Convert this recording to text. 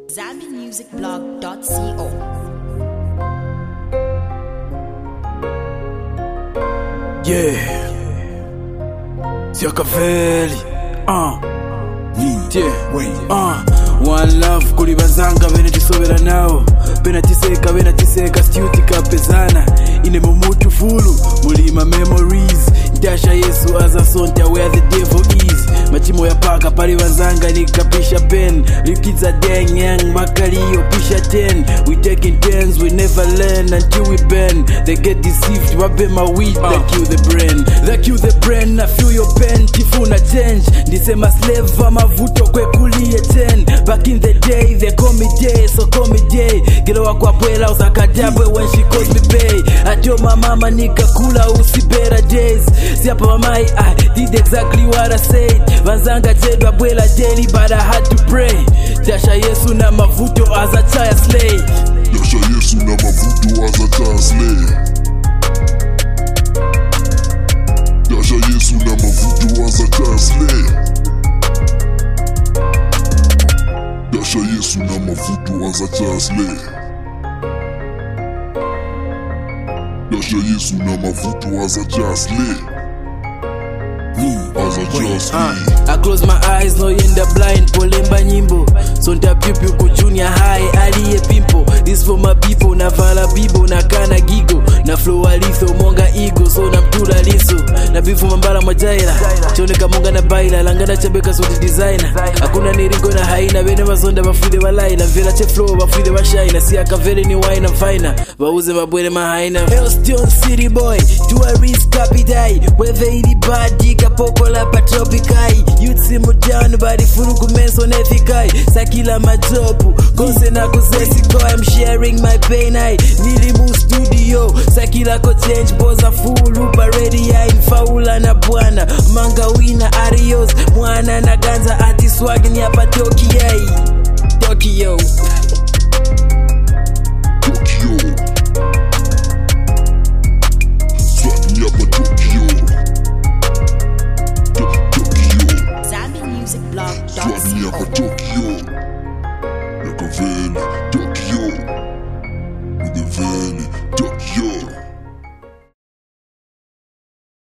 ZambianMusicBlog.co. Yeah, Siakaveli, One love kuli bazanga bene tisobera nao bena tiseka stuti kapezana ine mumutu fulu mulima memories ndasha Yesu azasonta where the devil is machimo ya paka pali bazanga nikapisha pen likiza deng yang makalio pisha 10 we taking turns we never learn until we bend they get deceived wabe my weed that kill the brain I feel your pain tifuna change ndisema slave amavuto kwekulie 10 back in the day they call me day so call me day gelo wakwa bwela usakadabwe when she calls me bay atyo mama nikakula usibera days siapa mamai I did exactly what I said vanzanga jedwa bwela daily but I had to pray dasha Yesu na mavuto as a child slave dasha Yesu na mavuto as a child slave dasha Yesu na mavuto as a child slave dasha Yesu na mavuto as a child slave dasha Yesu na mavuto as a child slave I close my eyes, no in the blind, polemba nyimbo sonta pipi ku junior high, aliye pimpo this for my people, na vala bibo, na kana gigo na flow alitho, monga ego, so na mtula liso na bifu mambala majaila choneka monga na baila, langana chabeka suti designer hakuna niringo na haina, bene mazonda bafide walaina vela che flow, bafide washaina Siakaveli ni wine and finer, bauze mabwele mahaina Hellstone city boy, tourist capital whether ili badi kapokola patropikai youth mujano bari furu kumenso nethikai sakila majobu kose na kuzesi ko I'm sharing my pain I nilimu studio sakila ko change boza full paredi ya infaula na bwana manga wina arios mwana na ganza ati swag ni hapa Tokyo swag ni hapa Tokyo ZambianMusicBlog.co. swag ni hapa Tokyo